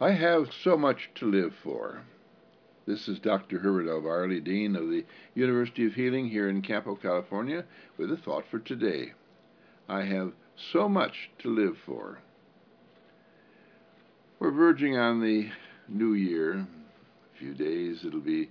I have so much to live for. This is Dr. Herbert L. Varley, Dean of the University of Healing here in Campo, California, with a thought for today. I have so much to live for. We're verging on the new year. A few days, it'll be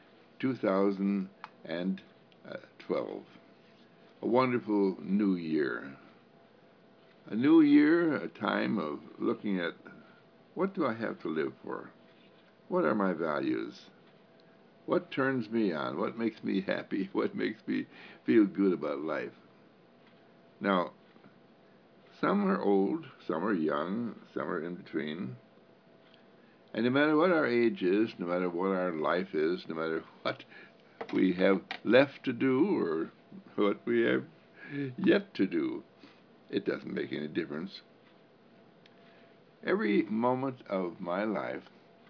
2012. A wonderful new year. A new year, a time of looking at what do I have to live for? What are my values? What turns me on? What makes me happy? What makes me feel good about life? Now, some are old, some are young, some are in between. And no matter what our age is, no matter what our life is, no matter what we have left to do or what we have yet to do, it doesn't make any difference. Every moment of my life,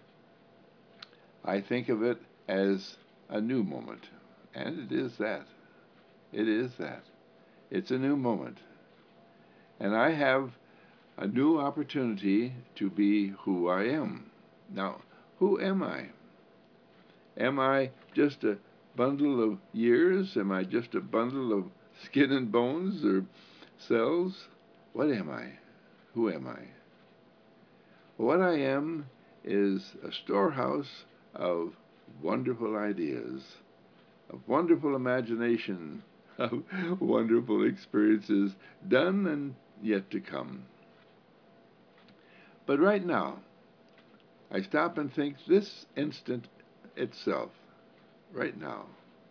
I think of it as a new moment. And it is that. It is that. It's a new moment. And I have a new opportunity to be who I am. Now, who am I? Am I just a bundle of years? Am I just a bundle of skin and bones or cells? What am I? Who am I? What I am is a storehouse of wonderful ideas, of wonderful imagination, of wonderful experiences done and yet to come. But right now, I stop and think this instant itself, right now,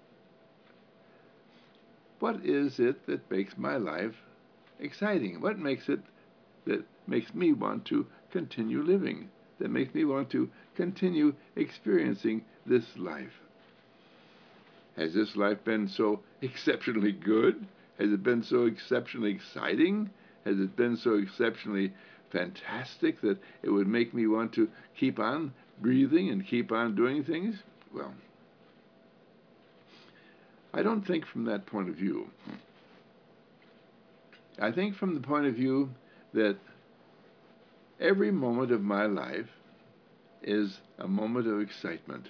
what is it that makes my life exciting? What makes it that makes me want to continue living, that makes me want to continue experiencing this life? Has this life been so exceptionally good? Has it been so exceptionally exciting? Has it been so exceptionally fantastic that it would make me want to keep on breathing and keep on doing things? Well, I don't think from that point of view. I think from the point of view that every moment of my life is a moment of excitement.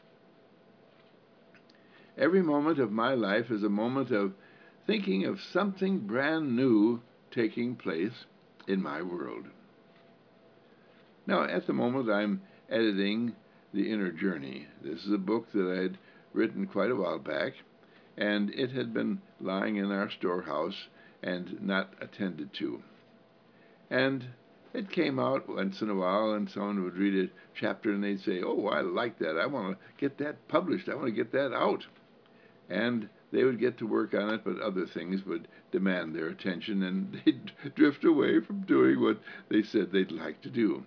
Every moment of my life is a moment of thinking of something brand new taking place in my world. Now, at the moment, I'm editing The Inner Journey. This is a book that I had written quite a while back, and it had been lying in our storehouse and not attended to. And it came out once in a while, and someone would read a chapter, and they'd say, "Oh, I like that. I want to get that published. I want to get that out." And they would get to work on it, but other things would demand their attention, and they'd drift away from doing what they said they'd like to do.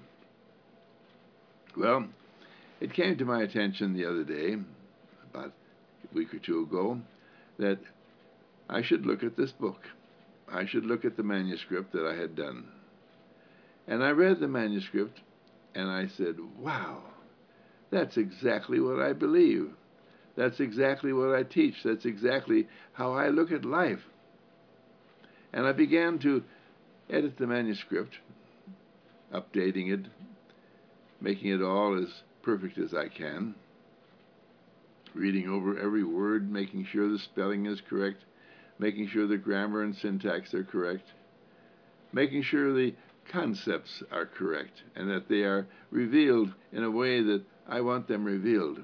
Well, it came to my attention the other day, about a week or two ago, that I should look at this book. I should look at the manuscript that I had done. And I read the manuscript, and I said, wow, that's exactly what I believe. That's exactly what I teach. That's exactly how I look at life. And I began to edit the manuscript, updating it, making it all as perfect as I can, reading over every word, making sure the spelling is correct, making sure the grammar and syntax are correct, making sure the concepts are correct and that they are revealed in a way that I want them revealed.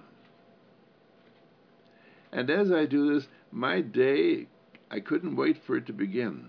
And as I do this, my day, I couldn't wait for it to begin.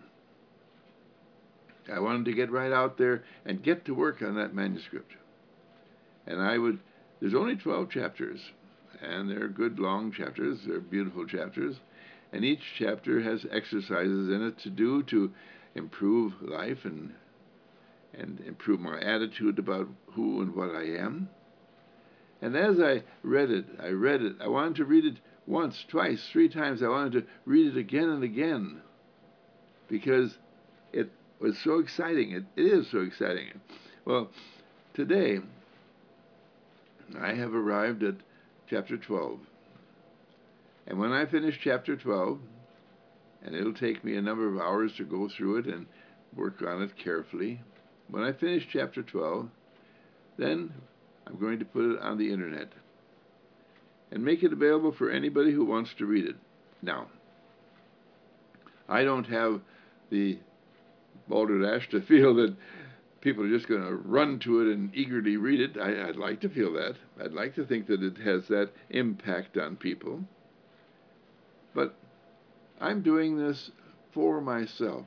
I wanted to get right out there and get to work on that manuscript. And there's only 12 chapters, and they're good long chapters, they're beautiful chapters, and each chapter has exercises in it to do to improve life and improve my attitude about who and what I am. And as I read it, I wanted to read it once, twice, three times. I wanted to read it again and again because it was so exciting. It is so exciting. Well, today I have arrived at chapter 12. And when I finish chapter 12, and it'll take me a number of hours to go through it and work on it carefully, when I finish chapter 12, Then I'm going to put it on the internet and make it available for anybody who wants to read it. Now, I don't have the balderdash to feel that people are just going to run to it and eagerly read it. I'd like to feel that. I'd like to think that it has that impact on people. But I'm doing this for myself.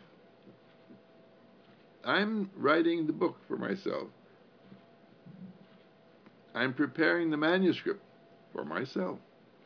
I'm writing the book for myself. I'm preparing the manuscript for myself.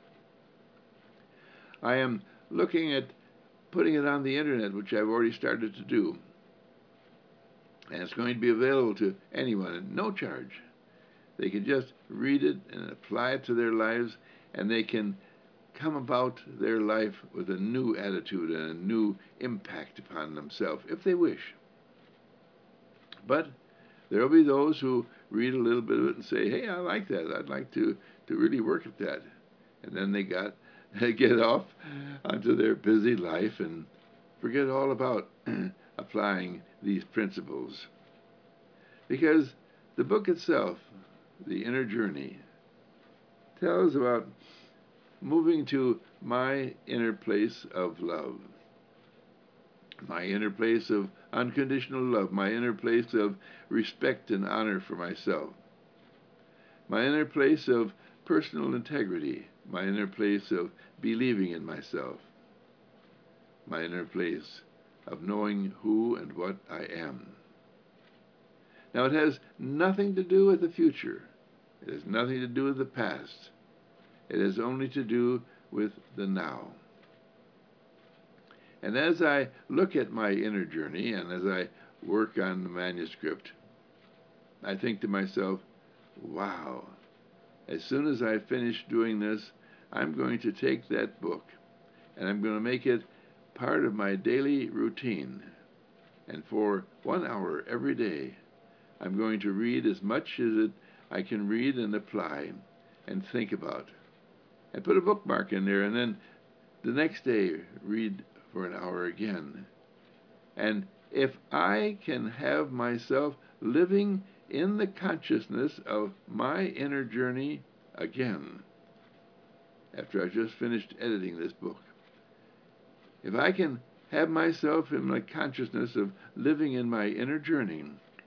I am looking at putting it on the internet, which I've already started to do. And it's going to be available to anyone at no charge. They can just read it and apply it to their lives, and they can come about their life with a new attitude and a new impact upon themselves, if they wish. But there will be those who read a little bit of it and say, hey, I like that. I'd like to really work at that. And then they get off onto their busy life and forget all about applying these principles. Because the book itself, The Inner Journey, tells about moving to my inner place of love, my inner place of unconditional love, my inner place of respect and honor for myself, my inner place of personal integrity, my inner place of believing in myself, my inner place of knowing who and what I am. Now, it has nothing to do with the future. It has nothing to do with the past. It has only to do with the now. And as I look at my inner journey and as I work on the manuscript, I think to myself, wow, as soon as I finish doing this, I'm going to take that book and I'm going to make it part of my daily routine. And for 1 hour every day, I'm going to read as much as I can read and apply and think about. And put a bookmark in there, and then the next day read for an hour again. And if I can have myself living in the consciousness of my inner journey again, after I've just finished editing this book, if I can have myself in the consciousness of living in my inner journey,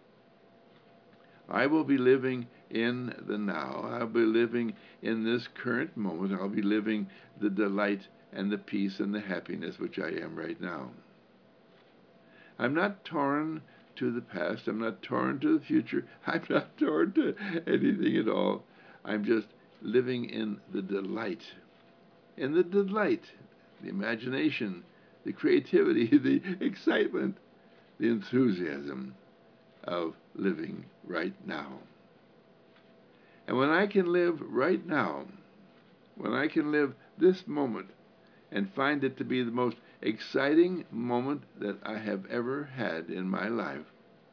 I will be living in the now. I'll be living in this current moment. I'll be living the delight and the peace and the happiness which I am right now. I'm not torn to the past. I'm not torn to the future. I'm not torn to anything at all. I'm just living in the delight. In the delight, the imagination, the creativity, the excitement, the enthusiasm of living right now. And when I can live right now, when I can live this moment and find it to be the most exciting moment that I have ever had in my life,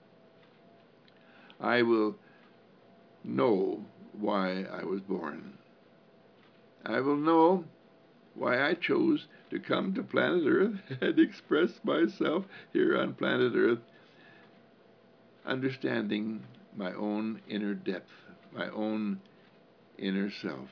I will know why I was born. I will know why I chose to come to planet Earth and express myself here on planet Earth, understanding my own inner depth, my own inner self.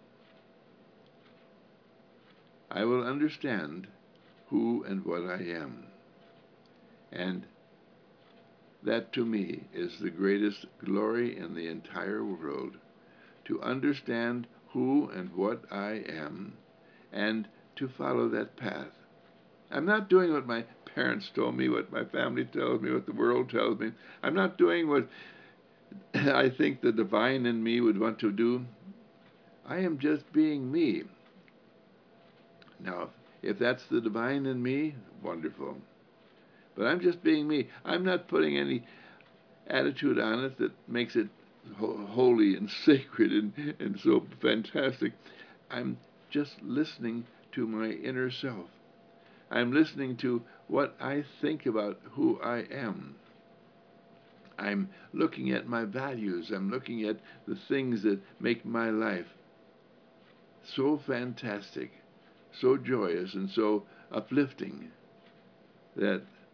I will understand who and what I am. And that to me is the greatest glory in the entire world, to understand who and what I am and to follow that path. I'm not doing what my parents told me, what my family tells me, what the world tells me. I'm not doing what I think the divine in me would want to do. I am just being me. Now, if that's the divine in me, wonderful. But I'm just being me. I'm not putting any attitude on it that makes it holy and sacred and so fantastic. I'm just listening to my inner self. I'm listening to what I think about who I am. I'm looking at my values. I'm looking at the things that make my life so fantastic, so joyous, and so uplifting that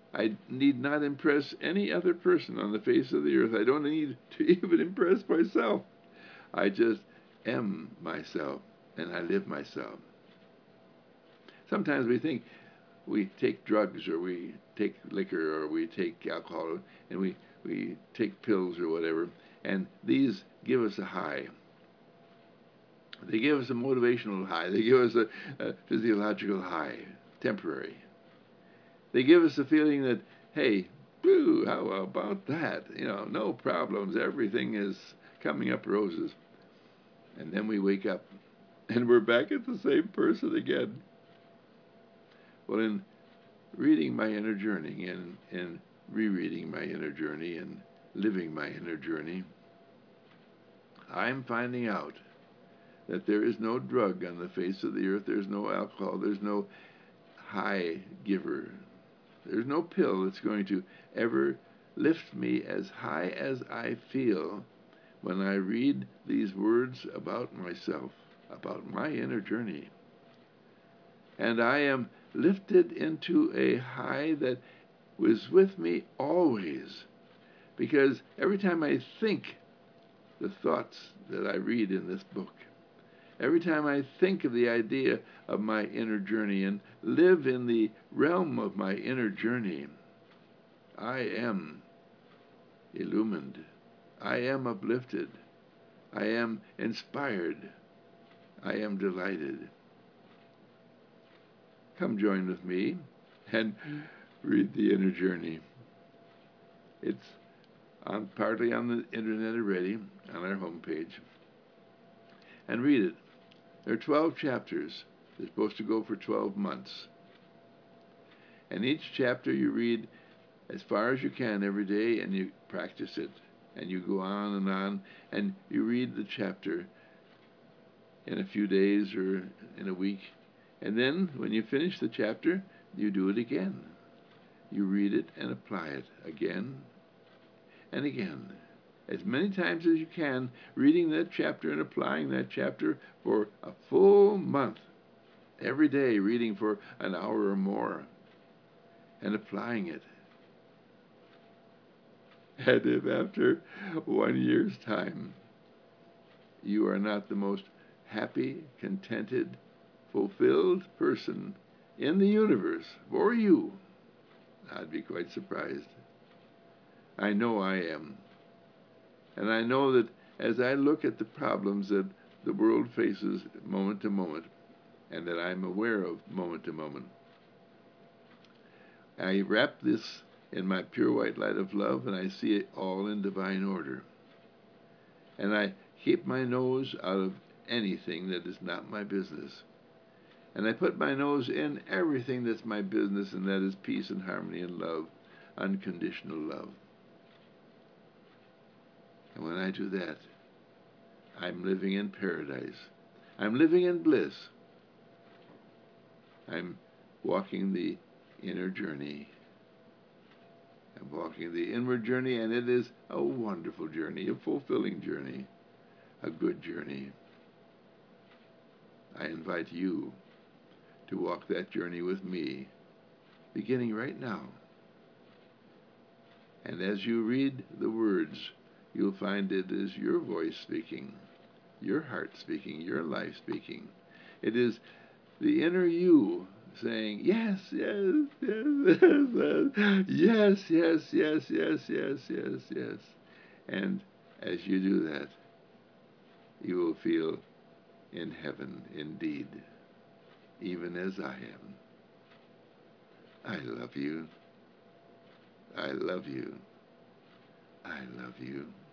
I need not impress any other person on the face of the earth. I don't need to even impress myself. I just am myself, and I live myself. Sometimes we think we take drugs, or we take liquor, or we take alcohol, and we take pills or whatever, and these give us a high. They give us a motivational high. They give us a physiological high, temporary. They give us a feeling that, hey, woo, how about that? No problems. Everything is coming up roses. And then we wake up, and we're back at the same person again. Well, in reading my inner journey and rereading my inner journey and living my inner journey, I'm finding out that there is no drug on the face of the earth. There's no alcohol. There's no high giver. There's no pill that's going to ever lift me as high as I feel when I read these words about myself, about my inner journey. And I am lifted into a high that was with me always, because every time I think the thoughts that I read in this book, every time I think of the idea of my inner journey and live in the realm of my inner journey, I am illumined. I am uplifted. I am inspired. I am delighted. Come join with me and read The Inner Journey. It's partly on the internet already, on our homepage. And read it. There are 12 chapters. They're supposed to go for 12 months. And each chapter you read as far as you can every day, and you practice it. And you go on, and you read the chapter in a few days or in a week. And then, when you finish the chapter, you do it again. You read it and apply it again and again. As many times as you can, reading that chapter and applying that chapter for a full month. Every day, reading for an hour or more and applying it. And if after 1 year's time you are not the most happy, contented, fulfilled person in the universe, for you, I'd be quite surprised. I know I am. And I know that as I look at the problems that the world faces moment to moment, and that I'm aware of moment to moment, I wrap this in my pure white light of love, and I see it all in divine order. And I keep my nose out of anything that is not my business. And I put my nose in everything that's my business, and that is peace and harmony and love, unconditional love. And when I do that, I'm living in paradise. I'm living in bliss. I'm walking the inner journey. I'm walking the inward journey, and it is a wonderful journey, a fulfilling journey, a good journey. I invite you to walk that journey with me, beginning right now. And as you read the words, you'll find it is your voice speaking, your heart speaking, your life speaking. It is the inner you saying, yes, yes, yes, yes, yes, yes, yes, yes, yes, yes. And as you do that, you will feel in heaven indeed, even as I am. I love you. I love you. I love you.